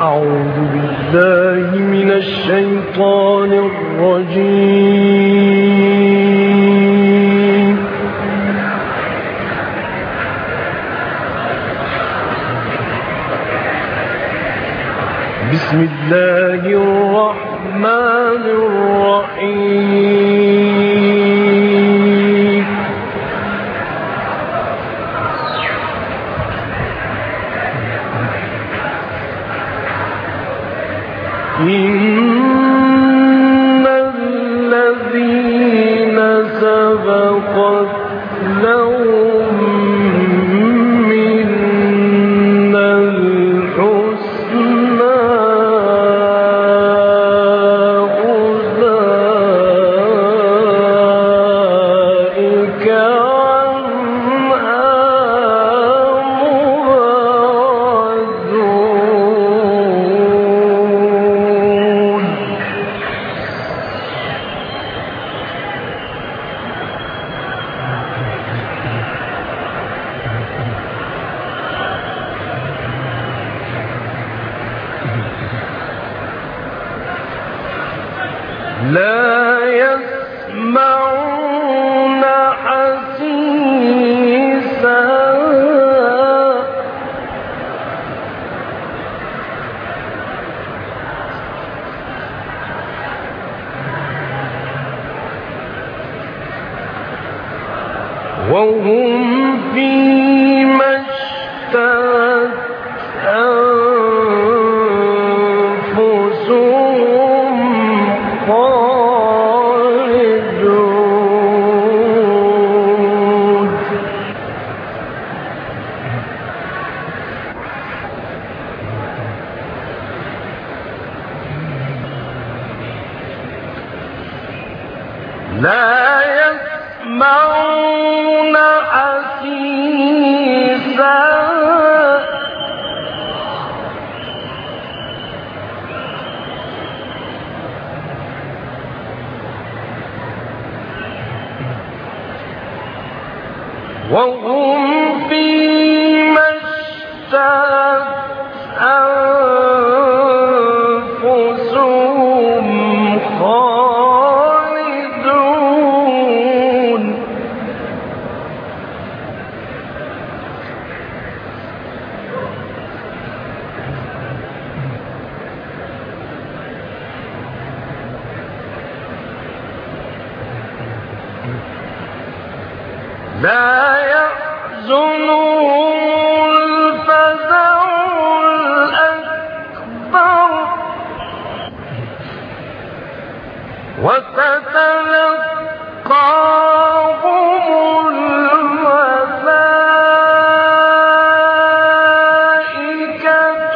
أعوذ بالله من الشيطان الرجيم. بسم الله الرحمن الرحيم. إن الذين سبقت لهم منا الحسنى أولئك عنها مبعدون. لا يسمعون حسيسها وهم فيما اشتهت أنفسهم خالدون. لا يسمعون حسيسها وهم فيما اشتهت أنفسهم خالدون. لا يحزنهم الفزع الأكبر وتتلقاهم الملائكة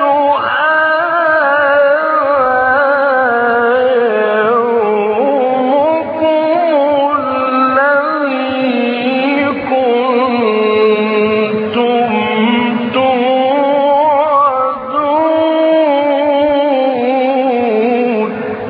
يومكم الذي كنتم توعدون.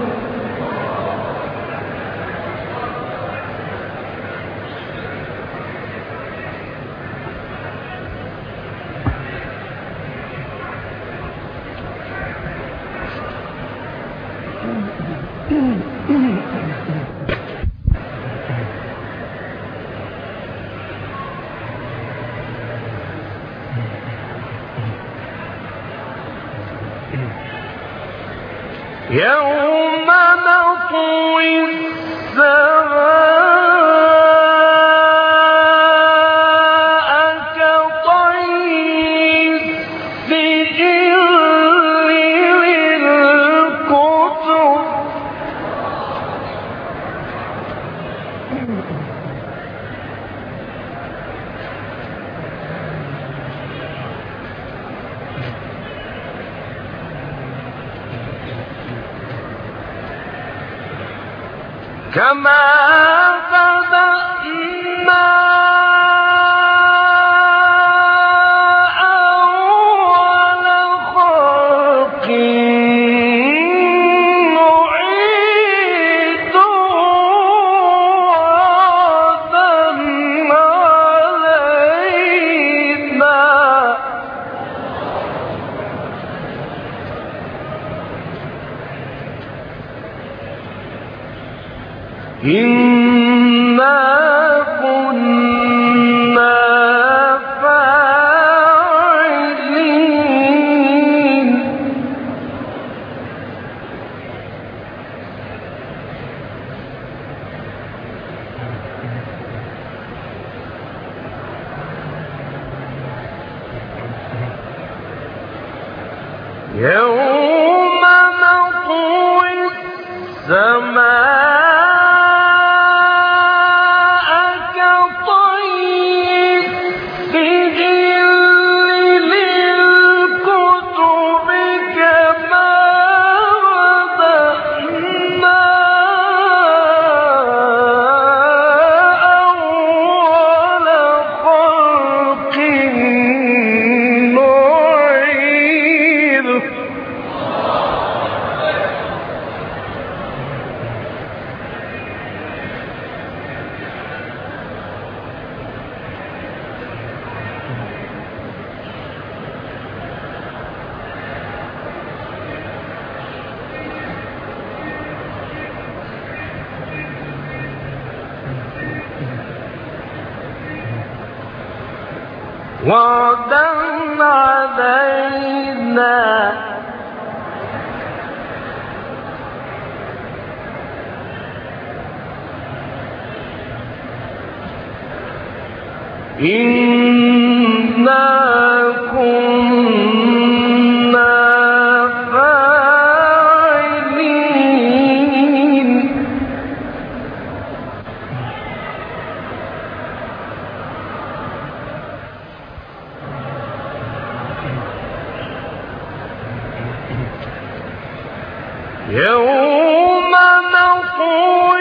يوم نطوي السماء كطي السجل للكتب كما بدأنا أول خلق نعيده وعدا علينا إنا كنا فاعلين يوم نطوي السماء كطي السجل للكتب كما بدأنا أول خلق نعيده وعدا علينا إنا كنا فاعلين يوم نطوي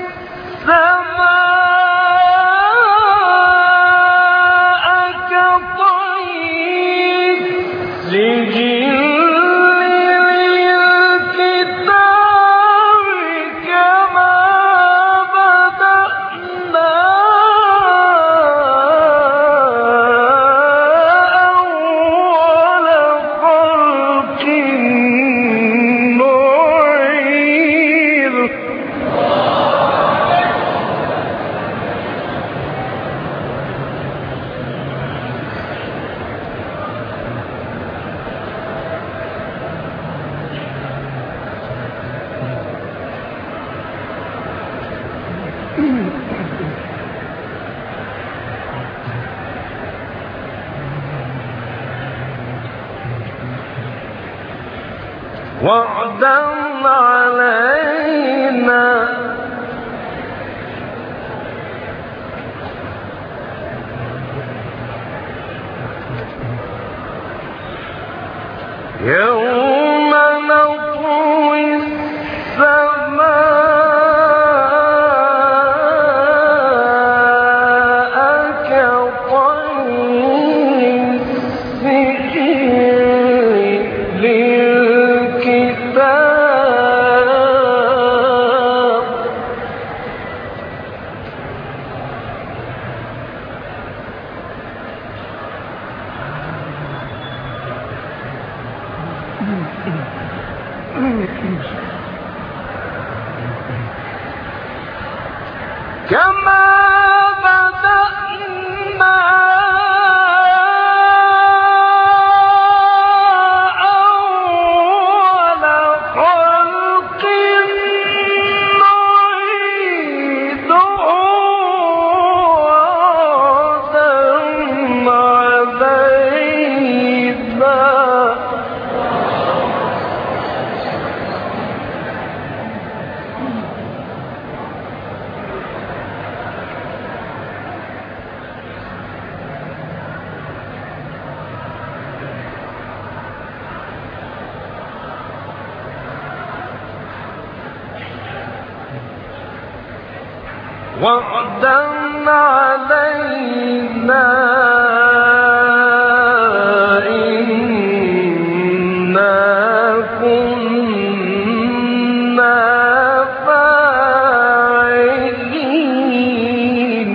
السماء كطي السجل للكتاب كما بدأنا أول خلق نعيده وعدا علينا يوم نطوي السماء كطي السجل للكتاب كما بدأنا أول خلق نعيده وعدا علينا وعدا علينا إنا كنا فاعلين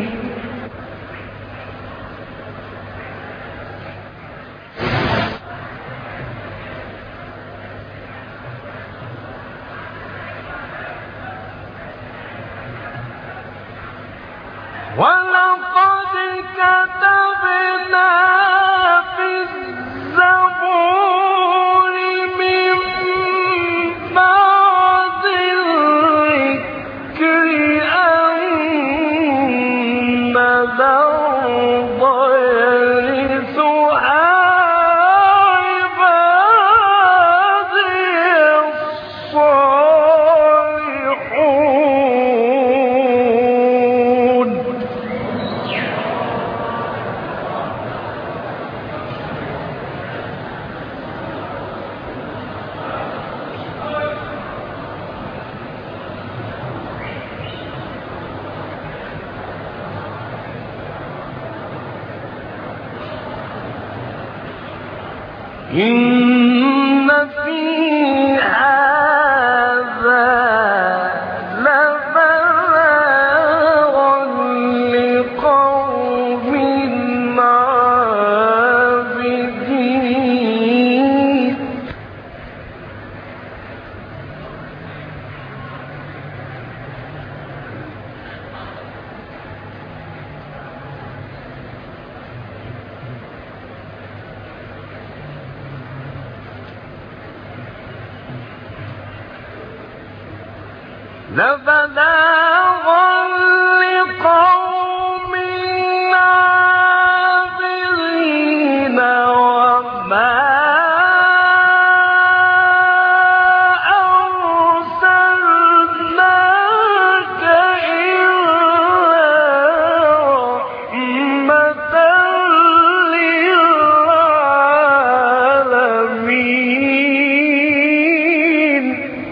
كتبنا في الزبور من بعد الذكر أن الأرض يرثها عبادي الصالحون. إن في هذا لبلاغا لقوم عابدين. لبلاغا لقوم عابدين وما أرسلناك إلا رحمة للعالمين.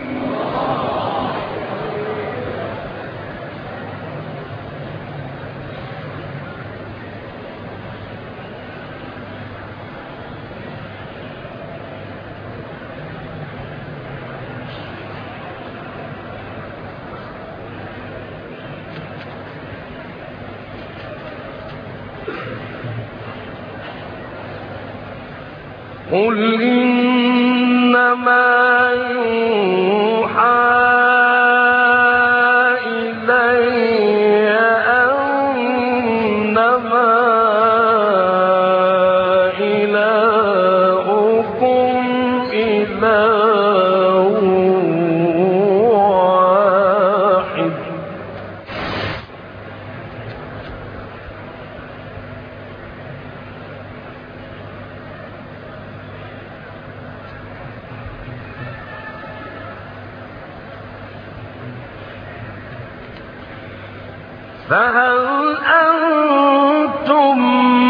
قل إنما يوحى إلي أنما إلهكم إله واحد. فهل أنتم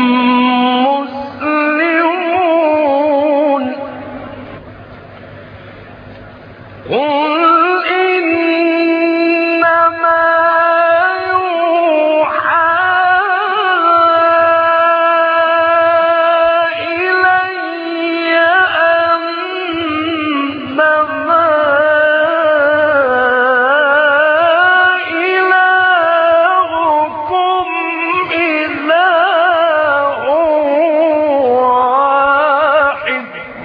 مسلمون؟ قل إنما يوحى إلي أنما إلهكم إله واحد.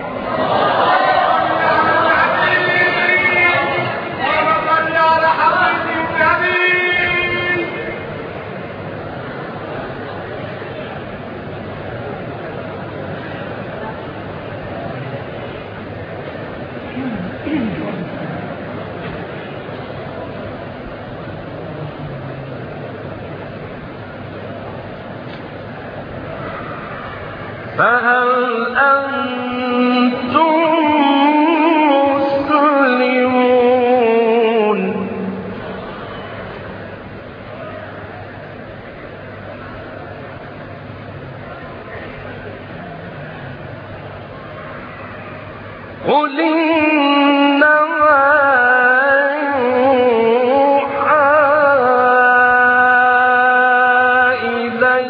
فهل أنتم مسلمون؟ قل إنما يوحى إلي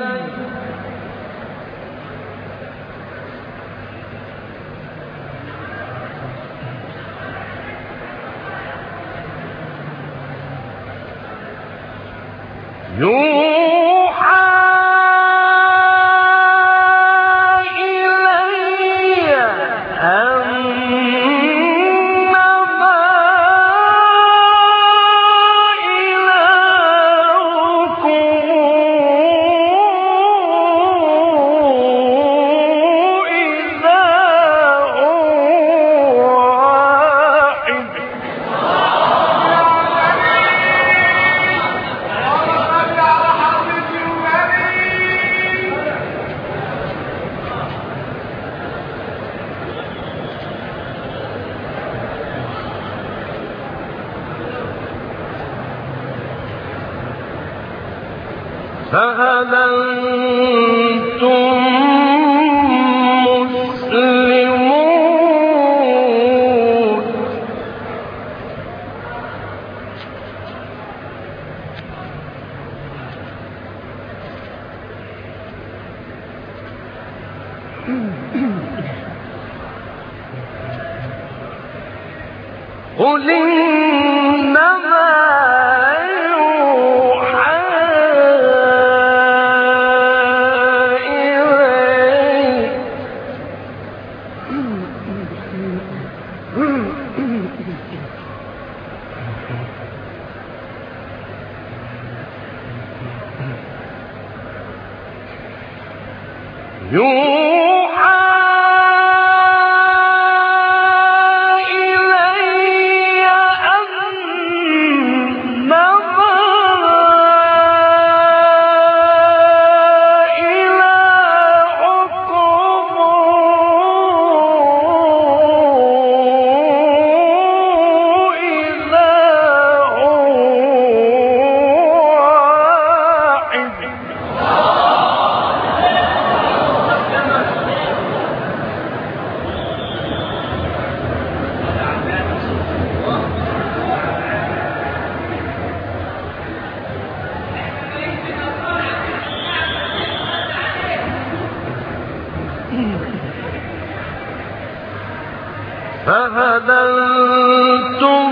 فهل أنتم مسلمون قل إنما يوحى إلي فهل أنتم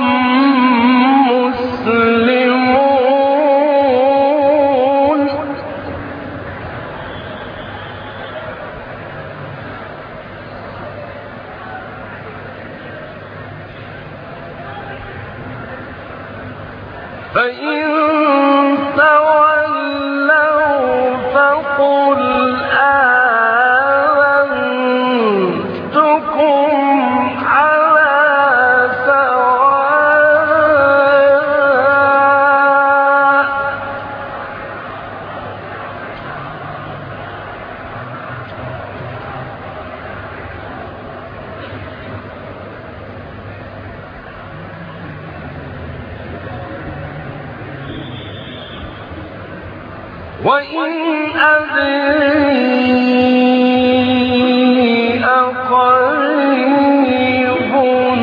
مسلمون فإن تولوا فقل وإن أدري أقريب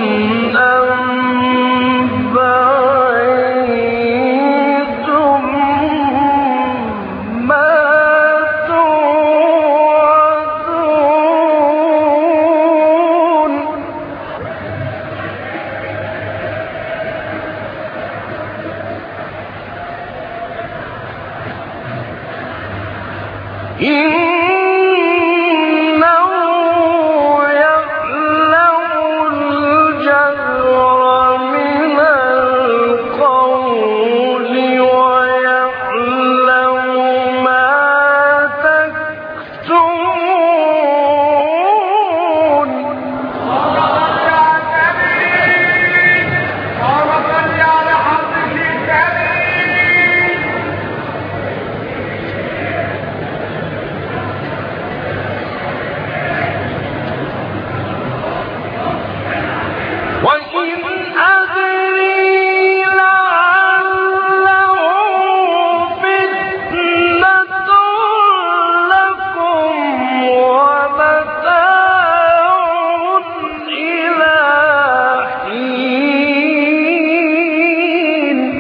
أم بعيد ما توعدون إنه يعلم الجهر من القول ويعلم ما تكتمون وإن أدري لعله فتنة لكم ومتاع إلى حين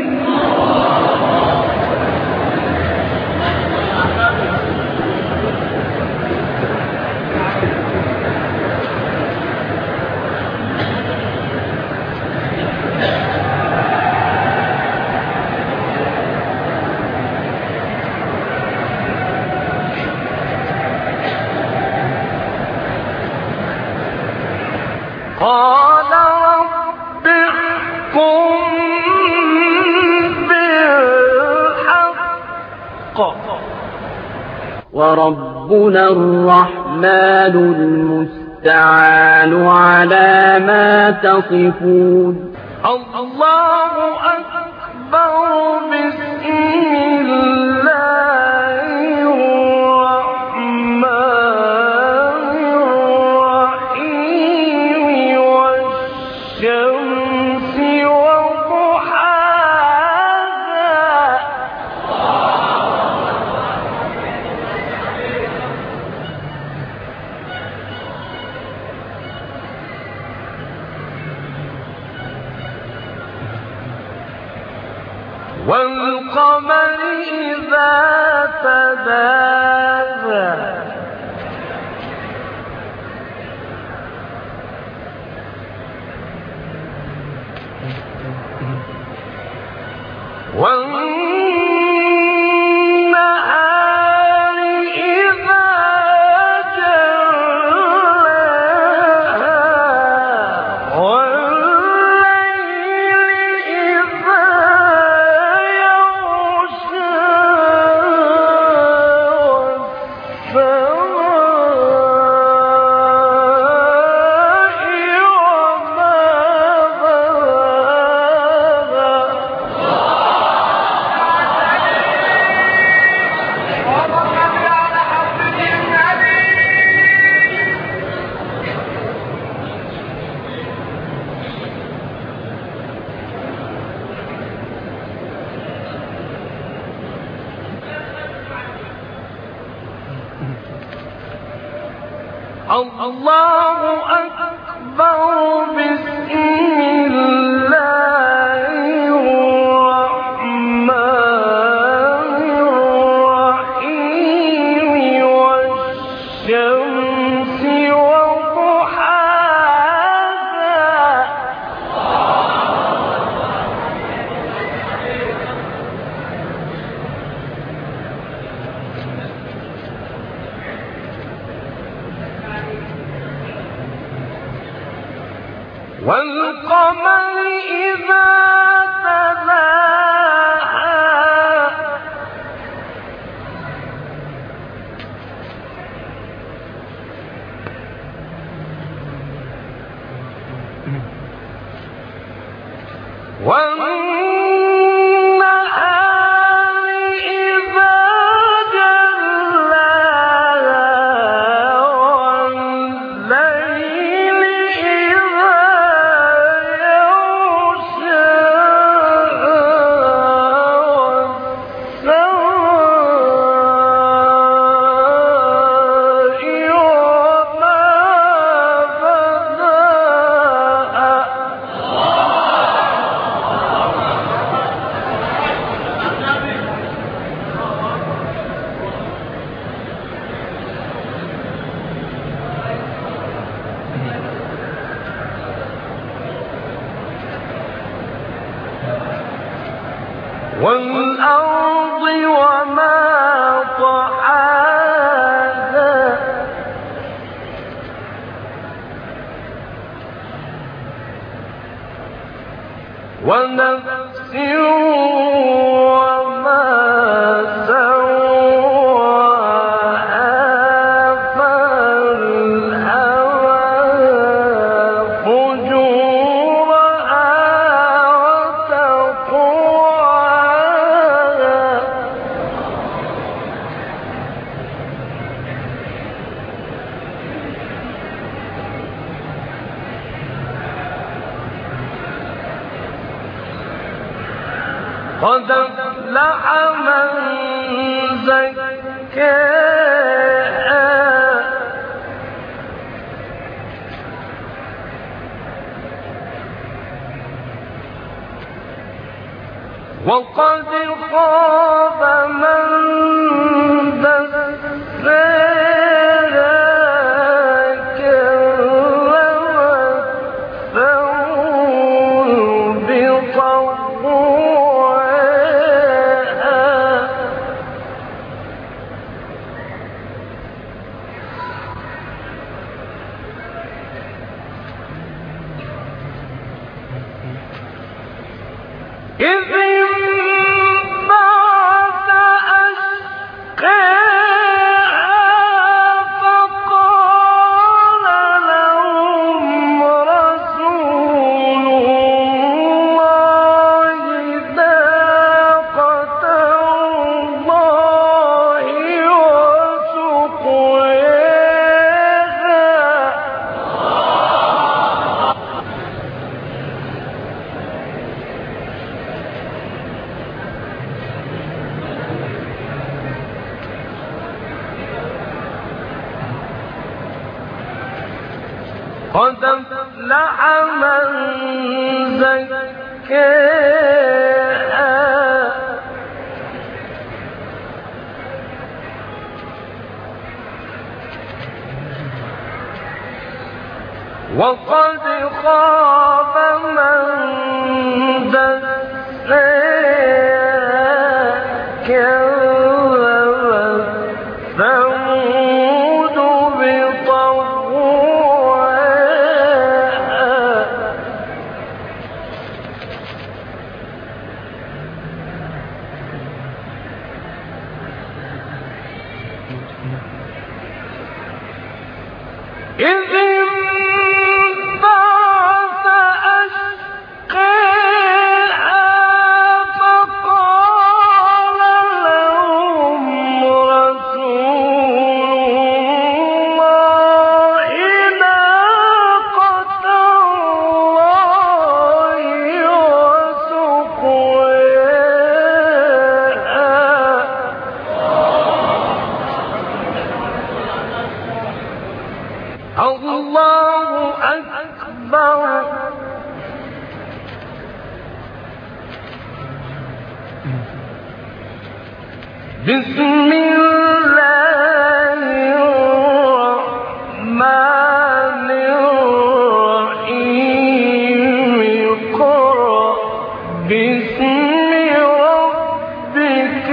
قال رب احكم بالحق وربنا الرحمن المستعان على ما تصفون الله أكبر بسم الله الرحمن الرحيم والشمس وضحاها والقمر إذا تلاها والنهار إذا جلاها والليل إذا يغشاها الله أكبر بسم الله الرحمن الرحيم والشمس وضحاها والقمر إذا تلاها والنهار إذا جلاها والليل إذا والأرض وما طحاها ونفس وما سواها فألهمها فجورها وتقواها قد أفلح من زكاها وقد خاب من دساها كذبت ثمود بطغواها إذ انبعث أشقاها فقال لهم رسول الله ناقة الله وسقياها قد أفلح من زكاها وقد خاب من دساها كذبت ثمود بطغواها إذ انبعث أشقاها فقال لهم رسول الله ناقة الله وسقياها الله أكبر بسم الله الرحمن الرحيم اقرأ باسم ربك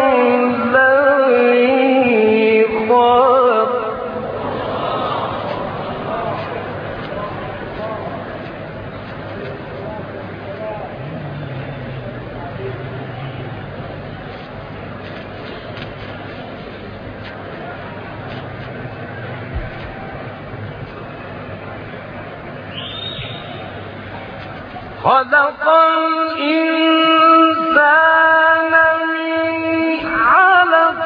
الذي خلق خلق الإنسان من علق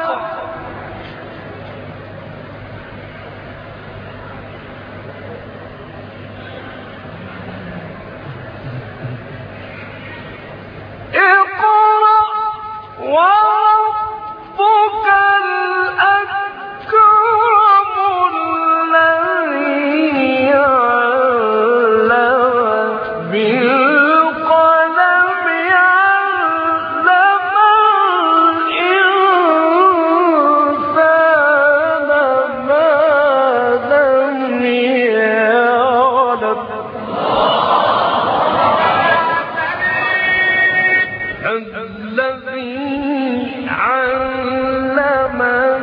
اقرأ وربك الأكرم الذي علم بالقلم علم الإنسان ما لم يعلم الذي علم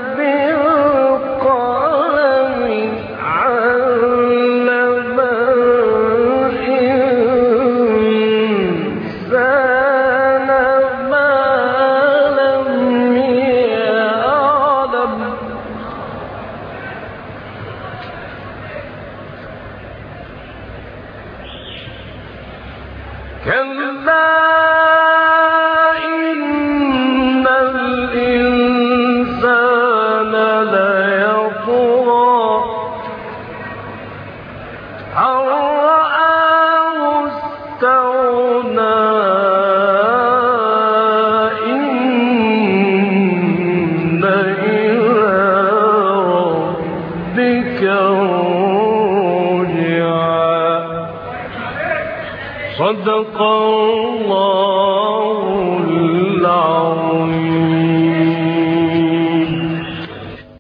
بالقلم علم الإنسان ما لم يعلم كلا إن الإنسان ليطغى أن رآه استغنى إن إلى ربك رجعا صدق الله العظيم.